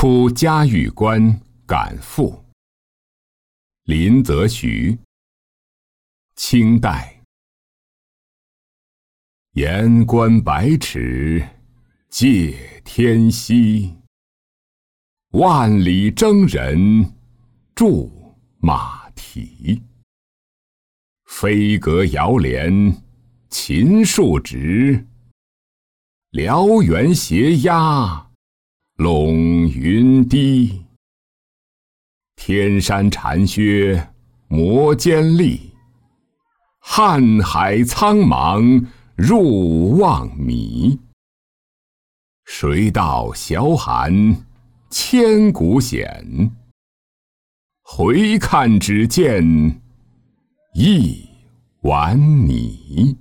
出嘉峪关赶赋。林则徐。清代。言关百尺，界天西。万里征人，驻马蹄。飞阁遥连，秦树直。辽源斜压，陇云低。天山禅靴，摩肩力。瀚海苍茫，入望迷。谁道小寒，千古险。回看只见，一碗泥。